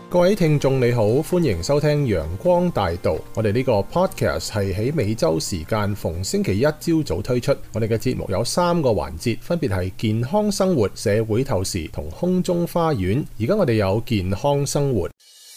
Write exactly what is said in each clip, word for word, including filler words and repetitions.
各位聽眾你好，歡迎收聽陽光大道。我哋呢個 podcast 係喺美洲時間逢星期一朝早推出。我哋嘅節目有三個環節，分別係健康生活、社會透視同空中花園。而家我哋有健康生活。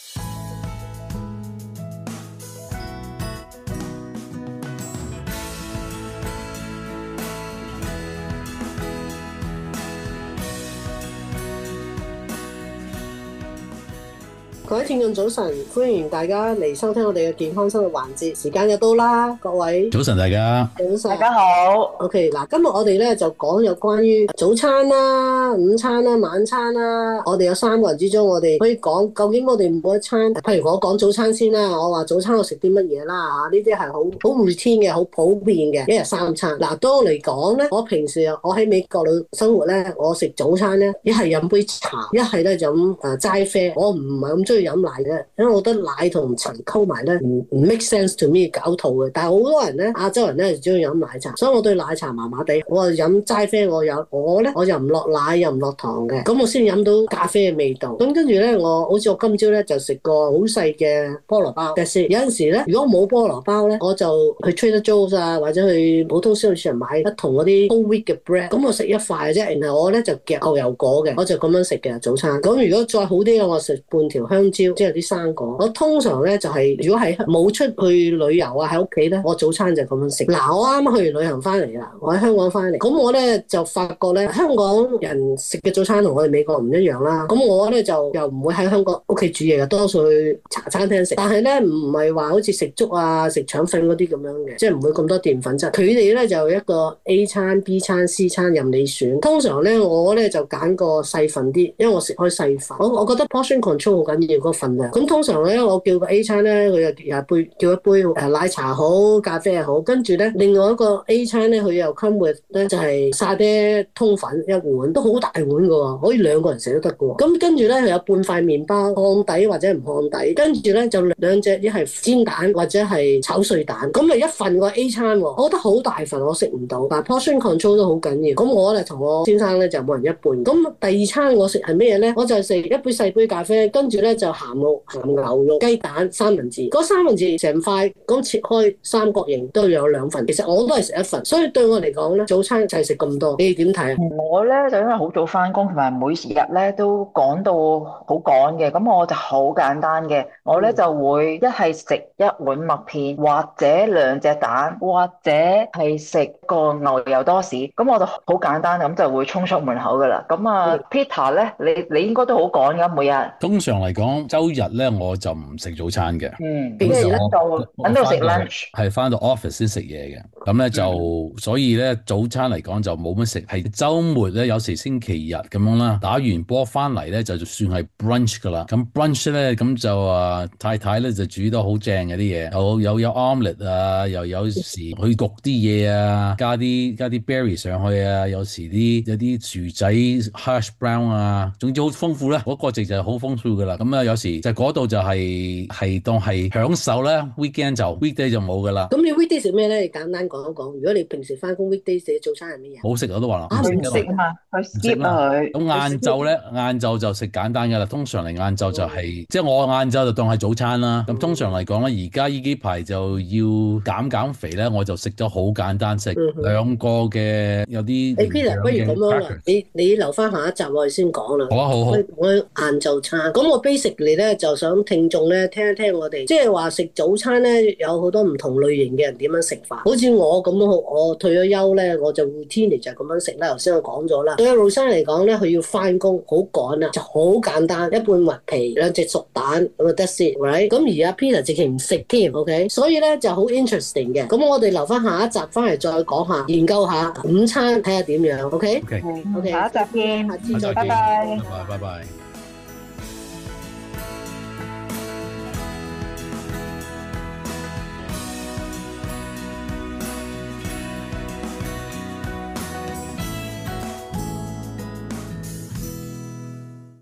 各位聽眾早晨，歡迎大家嚟收聽我哋嘅健康生活環節，時間又到啦，各位早晨，大家早晨， 大家好。 OK， 嗱，今日我哋咧就講有關於早餐啦、午餐啦、晚餐啦。我哋有三個人之中，我哋可以講究竟我哋每一餐，譬如我講早餐先啦，我話早餐我食啲乜嘢啦嚇，呢啲係好好 routine 嘅、好普遍嘅一日三餐。嗱，對我嚟講咧，我平時我喺美國度生活咧，我食早餐咧，一係飲杯茶，一係咧就咁誒齋啡。我唔係咁中意飲奶嘅，因為我覺得奶同茶溝埋咧唔唔 make sense to me， 搞肚嘅。但係好多人咧，亞洲人咧就中意飲奶茶，所以我對奶茶麻麻地。我係飲齋啡，我有我咧我又唔落奶又唔落糖嘅，咁我先飲到咖啡嘅味道。咁跟住咧，我好似我今朝咧就食個好細嘅菠蘿包。有陣時咧，如果冇菠蘿包咧，我就去 Trader Joe's 啊，或者去普通超市買一桶嗰啲 whole wheat 嘅 bread。咁我食一塊啫，然後我咧就夾牛油果嘅，我就咁樣食嘅早餐。咁如果再好啲嘅，我食半條香蕉，即係啲生果。我通常咧就係、是、如果係冇出去旅遊啊，喺屋企咧，我早餐就咁樣食。嗱，我啱啱去完旅行翻嚟啦，我喺香港翻嚟，咁我咧就發覺咧，香港人食嘅早餐同我哋美國唔一樣啦。咁我咧就又唔會喺香港屋企煮嘢嘅，多數去茶餐廳食。但係咧唔係話好似食粥啊、食腸粉嗰啲咁樣嘅，即係唔會咁多澱粉質。佢哋咧就一個 A 餐、B 餐、C 餐任你選。通常咧我咧就揀個細份啲，因為我食開細份。我我覺得 portion control 好緊要，個份量。咁通常咧我叫個 A 餐咧，佢又又杯叫一杯誒奶茶好、咖啡又好，跟住咧另外一個 A 餐咧佢又 come with 咧就係沙爹通粉一碗，都好大碗㗎喎，可以兩個人食都得㗎喎。咁跟住咧佢有半塊麵包烘底或者唔烘底，跟住咧就兩隻一係煎蛋或者係炒碎蛋，咁咪一份個 A 餐喎。我覺得好大份我食唔到，但 portion control 都好緊要。咁我咧同我先生咧就每人一半。咁第二餐我食係咩咧？我就食一杯細杯咖啡，跟住咧就鹹肉、鹹牛肉、雞蛋、三文治。嗰三文治成塊咁切開三角形都有兩份，其實我都係食一份。所以對我嚟講咧，早餐就係食咁多。你哋點睇啊？ 我咧就因為好早翻工，同埋每日咧都趕到好趕嘅，咁我就好簡單嘅。我咧就會一係食一碗麥片，或者兩隻蛋，或者係食個牛油多士。咁我就好簡單咁就會衝出門口噶啦。咁啊 Peter 咧，你你應該都好趕噶每日。 通常嚟講，周日咧我就唔食早餐嘅。 嗯， 咁即係我到等到食 lunch， 係翻到 office 先食嘢嘅。咁咧就、嗯、所以咧早餐嚟講就冇乜食。係週末咧有時星期日咁樣啦，打完波翻嚟咧就算係 brunch 噶啦。咁 brunch 咧咁就啊太太咧就煮得好正嘅啲嘢，有有有 omelette 啊，又有時去焗啲嘢啊，加啲加啲 berry 上去啊，有時啲有啲薯仔 hash brown 啊，總之好豐富啦。嗰、那個值就係好豐富噶啦。咁啊有時就嗰度就係、是、係當係享受啦。weekend 就 weekday 就冇噶啦。 咁你 weekday 食咩咧？你簡單講一講。如果你平時翻工 weekday 食早餐係咩嘢？ 冇食我都話啦， 啊唔食啊嘛，去 skip 啊佢。 咁晏晝咧，晏晝就食簡單噶啦。通常嚟晏晝就係、是，即係我晏晝就當係早餐啦。咁通常嚟講咧，而家呢幾排就要減減肥咧，我就食咗好簡單，食兩個嘅有啲。 誒 Peter，不如咁樣啦，你你留翻下一集我哋先講啦。 好啊，好好。 我晏晝餐，咁我 basically 咧就想聽眾咧聽一聽我哋，即係話食早餐咧有好多唔同類型嘅人點樣食法。好似我咁樣，我退咗休咧，我就 routine 就咁樣食啦。頭先我講咗啦，對阿 Rosanne 嚟講咧，佢要翻工好趕啊，就好簡單，一半麥皮，兩隻熟蛋咁啊得先 right？ 咁而阿 Peter 直情唔食添 ，OK？ 所以咧就好 interesting 嘅。咁我哋留翻下一集翻嚟再講下，研究下午餐睇下點樣 ，OK？OK，、 okay? okay. 下一集見， 下次再， 拜拜， 拜拜拜拜。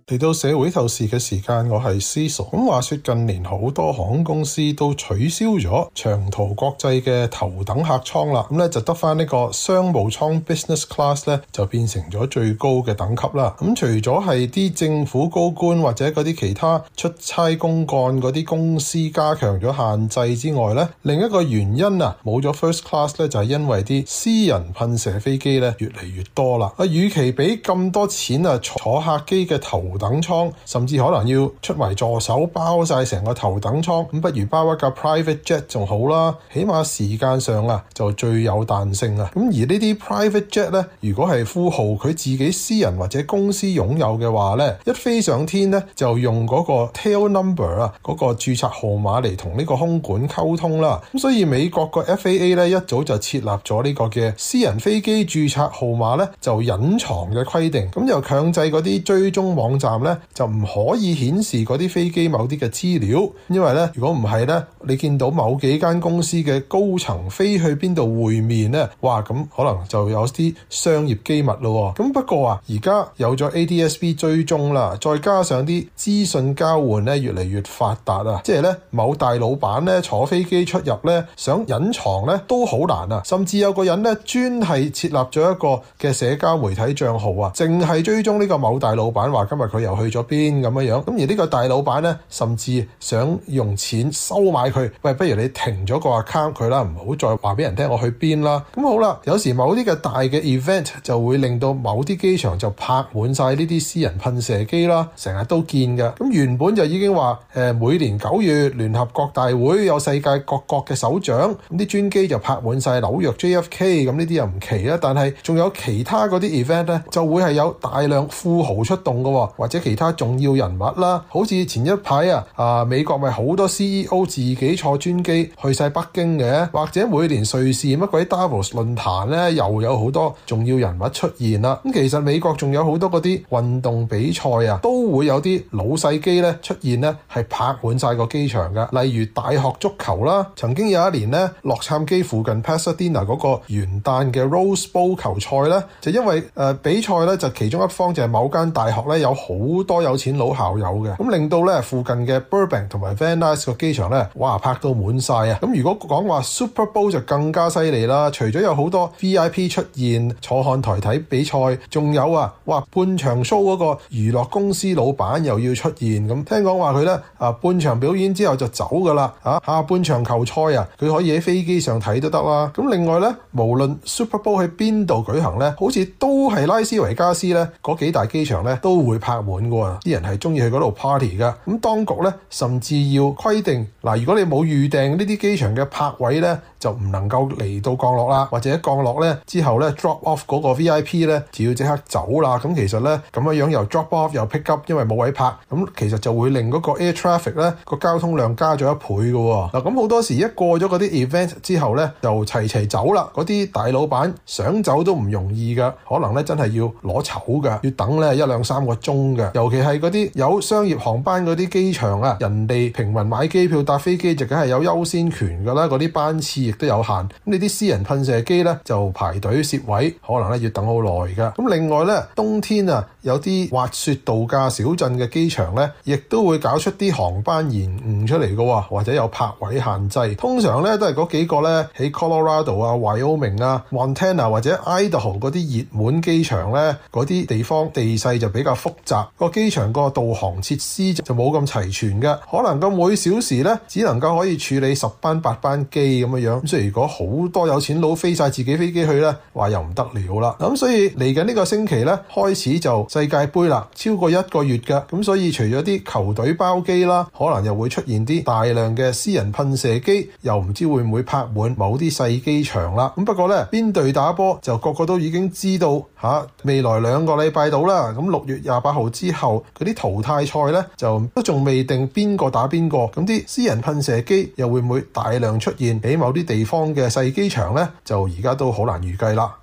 嚟到社會透視嘅時間，我係思熟。咁話說近年好多航空公司都取消咗長途國際嘅頭等客艙啦，咁咧就得翻呢個商務艙 business class 咧就變成咗最高嘅等級啦。咁除咗係啲政府高官或者嗰啲其他出差公幹嗰啲公司加強咗限制之外咧，另一個原因啊冇咗 first class 咧就係因為啲私人噴射飛機咧越嚟越多啦。啊，與其俾咁多錢啊坐客機嘅頭等艙，甚至可能要出埋助手包晒成個頭等艙，咁不如包一架 private jet 仲好啦，起碼時間上啊就最有彈性啊。咁而呢啲 private jet 咧，如果係富豪佢自己私人或者公司擁有嘅話咧，一飛上天咧就用嗰個 tail number 啊，嗰個註冊號碼嚟同呢個空管溝通啦。咁所以美國個 F A A 咧一早就設立咗呢個嘅私人飛機註冊號碼咧就隱藏嘅規定，咁又強制嗰啲追蹤網站咧就唔可以顯示嗰啲飛機某啲嘅資料，因為咧如果唔係咧，你見到某幾間公司嘅高層飛去邊度會面咧，哇咁可能就有啲商業機密咯。咁不過啊，而家有咗 A D S B 追蹤啦，再加上啲資訊交換咧越嚟越發達啊，即係咧某大老闆咧坐飛機出入咧想隱藏咧都好難啊，甚至有個人咧專係設立咗一個嘅社交媒體賬號啊，淨係追蹤呢個某大老闆話今日佢又去咗邊咁樣樣。咁而呢個大老闆咧，甚至想用錢收買佢，喂，不如你停咗個 account 佢啦，唔好再話俾人聽我去邊啦。咁好啦，有時某啲嘅大嘅 event 就會令到某啲機場就泊滿晒呢啲私人噴射機啦，成日都見嘅。咁原本就已經話誒每年九月聯合國大會有世界各國嘅首長，咁啲專機就泊滿晒紐約 J F K， 咁呢啲又唔奇啦。但係仲有其他嗰啲 event 咧，就會係有大量富豪出動嘅，或者其他重要人物啦。好似前一排啊，啊美國咪好多 C E O 自己坐專機去晒北京嘅，或者每年瑞士乜鬼 Davos 論壇咧，又有好多重要人物出現啦。咁其實美國仲有好多嗰啲運動比賽啊，都會有啲老細機咧出現咧，係泊滿晒個機場嘅。例如大學足球啦，曾經有一年咧，洛杉磯附近 Pasadena 嗰個元旦嘅 Rose Bowl 球賽咧，就因為誒、呃、比賽咧就其中一方就係某間大學咧有好多有錢佬校友嘅，咁令到咧附近嘅 Burbank 同埋 Van Nuys 個機場咧，哇泊到滿晒啊！咁如果講話 Super Bowl 就更加犀利啦，除咗有好多 V I P 出現坐看台睇比賽，仲有啊，哇半場 show 嗰個娛樂公司老闆又要出現，咁聽講話佢咧啊半場表演之後就走噶啦，啊下半場球賽啊佢可以喺飛機上睇都得啦。咁另外咧，無論 Super Bowl 喺邊度舉行咧，好似都係拉斯維加斯咧嗰幾大機場咧都會泊滿嘅，啲人係中意去嗰度 party 噶。咁當局咧甚至要規定嗱，如果你冇預訂呢啲機場嘅泊位咧，就唔能夠嚟到降落啦，或者降落咧之後咧 drop off 嗰個 V I P 咧就要即刻走啦。咁其實咧咁樣樣又 drop off 又 pick up，因為冇位泊，咁其實就會令嗰個 air traffic 咧個交通量加咗一倍嘅。嗱咁好多時一過咗嗰啲 event 之後咧，就齊齊走啦。嗰啲大老闆想走都唔容易㗎，可能咧真係要攞籌㗎，要等咧一兩三個鐘㗎。尤其係嗰啲有商業航班嗰啲機場啊，人哋平民買機票搭飛機就梗係有優先權㗎啦，嗰啲班次亦都有限。咁你啲私人噴射機咧就排隊攝位，可能咧要等好耐㗎。咁另外咧，冬天啊有啲滑雪度假小鎮嘅機場咧，亦都會搞出啲航班延誤出嚟㗎喎，或者有泊位限制。通常咧都係嗰幾個咧喺 Colorado 啊、Wyoming 啊、Montana 或者 Idaho 嗰啲熱門機場咧，嗰啲地方地勢就比較複雜，個機場個導航設施就冇咁齊全嘅，可能個每小時咧只能夠可以處理十班八班機咁樣樣。咁所以如果好多有錢佬飛晒自己飛機去咧，話又唔得了啦。咁所以嚟緊呢個星期咧開始就世界盃啦，超過一個月嘅，咁所以除咗啲球隊包機啦，可能又會出現啲大量嘅私人噴射機，又唔知會唔會泊滿某啲細機場啦。咁不過咧邊隊打波就個個都已經知道吓、啊，未來兩個禮拜到啦，咁六月廿八號之後嗰啲淘汰賽咧就都仲未定邊個打邊個，咁啲私人噴射機又會唔會大量出現喺某啲地方嘅細機場咧，就而家都好難預計啦。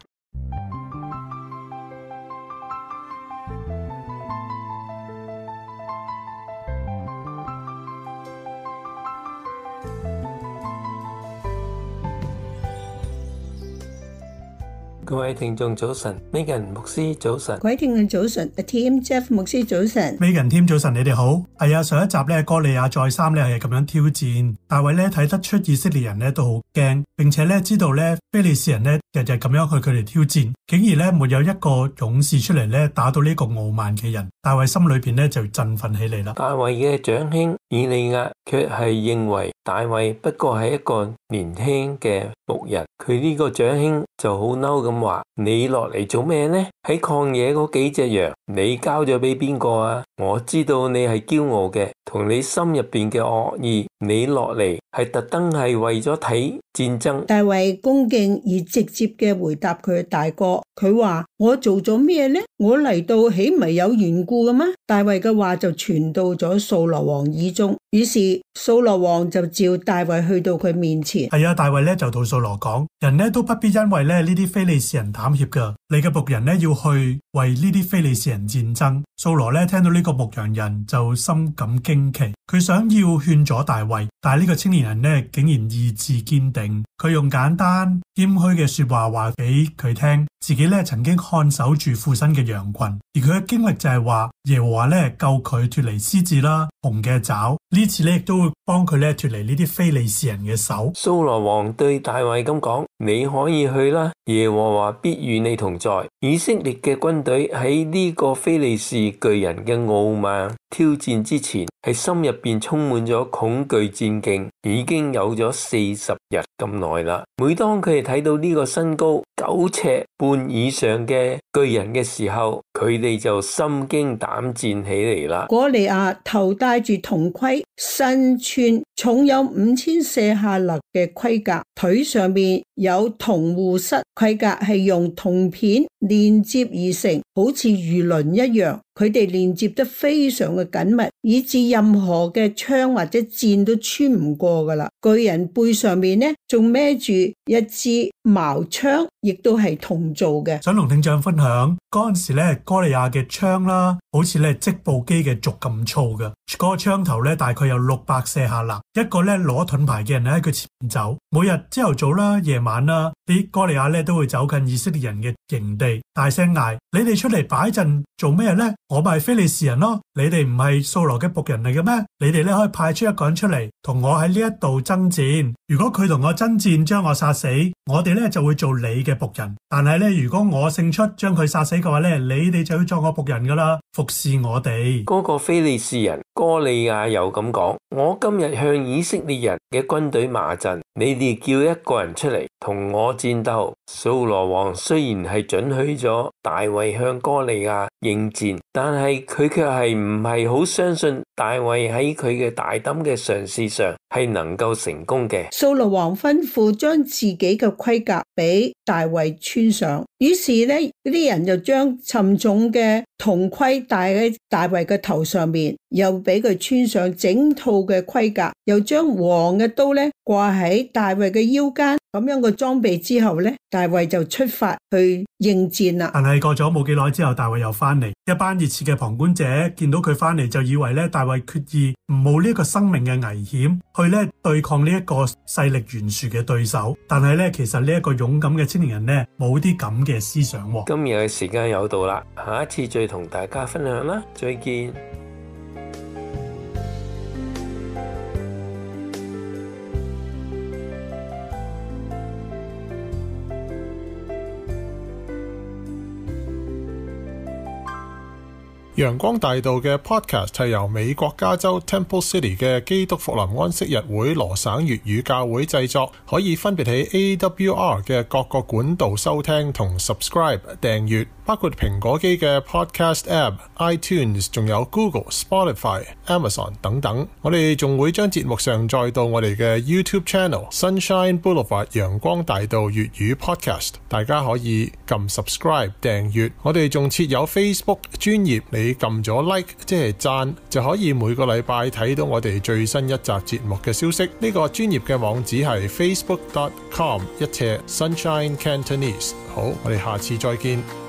各位聽眾早晨 ，Megan 牧師早晨， 各位聽眾早晨 ，Team Jeff 牧師早晨 ，Megan Team 早晨，你哋好。係啊，上一集咧，哥利亞再三咧係咁樣挑戰大衛咧，睇得出以色列人咧都好驚，並且咧知道咧非利士人咧日日咁樣去佢哋挑戰，竟然咧沒有一個勇士出嚟咧打到呢個傲慢嘅人，大衛心裏邊咧就振奮起嚟啦。 大衛嘅長兄以利押卻係認為大衛不過係一個年輕嘅牧人，佢呢個長兄就好嬲咁話：你落嚟做咩呢？喺曠野嗰幾隻羊，你交咗俾邊個啊？我知道你係驕傲嘅，同你心入邊嘅惡意，你落嚟係特登係為咗睇戰爭。 大衛恭敬而直接嘅回答佢大哥，佢話：我做咗咩呢？我嚟到豈唔係有緣故嘅咩？大衛嘅話就傳到咗掃羅王耳中，於是掃羅王就召大衛去到佢面前。 係啊，大衛咧就同掃羅講：人咧都不必因為咧呢啲非利士人膽怯噶，你嘅僕人咧要去為呢啲非利士人戰爭。掃羅咧聽到呢個牧羊人就深感驚奇，佢想要勸阻大衛，但係呢個青年人咧竟然意志堅定，佢用簡單謙虛嘅說話話俾佢聽，自己咧曾經看守住父親嘅羊群，而佢嘅經歷就係話耶和華咧救佢脫離獅子啦、熊嘅爪，呢次咧亦都會幫佢咧脫離呢啲非利士人嘅手。 掃羅王對大衛咁講：你可以去啦，耶和華必與你同在。以色列嘅軍隊喺呢個非利士巨人嘅傲慢挑戰之前，係心入邊充滿咗恐懼戰兢，已經有咗四十日咁耐啦。每當佢哋睇到呢個身高九尺半以上嘅巨人嘅時候，佢哋就心驚膽戰起嚟啦。 哥利亞頭戴住銅盔，身穿重有五千舍客勒嘅盔甲，腿上面有銅護膝，盔甲係用銅片連接而成，好似魚鱗一樣。佢哋連接得非常嘅緊密，以致任何嘅槍或者箭都穿唔過噶啦。巨人背上面呢，仲孭住一支矛槍，亦都係銅做嘅。 想同聽眾分享嗰陣時咧，哥利亞嘅槍啦，好似咧織布機嘅軸咁粗嘅，嗰、那個槍頭咧大概有六百舍客勒。一個咧攞盾牌嘅人喺佢前面走，每日朝頭早啦、夜晚啦，啲哥利亞咧都會走近以色列人嘅營地，大聲嗌：你哋出嚟擺陣做咩呢？我咪係非利士人咯，你哋唔係掃羅嘅僕人嚟嘅咩？你哋咧可以派出一個人出嚟同我喺呢一度爭戰。如果佢同我爭戰將我殺死，我哋咧就會做你嘅僕人。但係咧，如果我勝出將佢殺死嘅話咧，你哋就要做我僕人噶啦，服侍我哋。 嗰個非利士人哥利亞又咁講：我今日向以色列人嘅軍隊罵陣，你哋叫一個人出嚟同我戰鬥。掃羅王雖然係准許咗大衛向哥利亞應戰，但係佢卻係唔係好相信大衛喺佢嘅大膽嘅嘗試上係能夠成功嘅。 掃羅王吩咐將自己嘅盔甲俾大衛穿上，於是呢啲人就將沉重嘅銅盔戴喺大衛嘅頭上面，又俾佢穿上整套嘅盔甲，又將黃嘅刀咧掛喺大衛嘅腰間。咁樣嘅裝備之後咧，大衛就出發去應戰啦。 但係過咗冇幾耐之後，大衛又翻嚟，一班熱切嘅旁觀者見到佢翻嚟，就以為咧大衛決意唔冒呢一個生命嘅危險去咧對抗呢一個勢力懸殊嘅對手。但係咧，其實呢一個勇敢嘅青年人咧冇啲咁嘅思想。 今日嘅時間有到啦，下一次再同大家分享啦，再見。 陽光大道嘅 podcast 係由美國加州 Temple City 嘅基督復臨安息日會羅省粵語教會製作，可以分別喺 A W R 嘅各個管道收聽同 subscribe 訂閱，包括蘋果機嘅 podcast app、iTunes， 仲有 Google、Spotify、Amazon 等等。我哋仲會將節目上載到我哋嘅 YouTube Channel Sunshine Boulevard 陽光大道粵語 podcast， 大家可以撳 subscribe 訂閱。我哋仲設有 Facebook 專頁，你撳咗 like 即係讚，就可以每個禮拜睇到我哋最新一集節目嘅消息。呢、這個專頁嘅網址係 facebook dot com 一斜 Sunshine Cantonese。好，我哋下次再見。